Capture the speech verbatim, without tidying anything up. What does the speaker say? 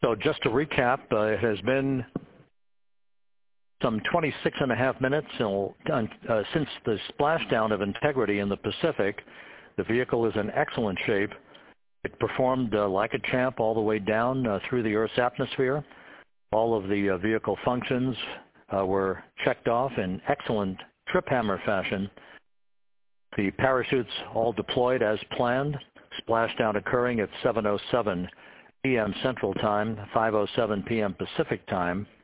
So just to recap, uh, it has been some twenty-six and a half minutes uh, since the splashdown of Integrity in the Pacific. The vehicle is in excellent shape. It performed uh, like a champ all the way down uh, through the Earth's atmosphere. All of the uh, vehicle functions uh, were checked off in excellent trip hammer fashion. The parachutes all deployed as planned. Splashdown occurring at seven oh seven p m Central Time, five oh seven p m Pacific Time.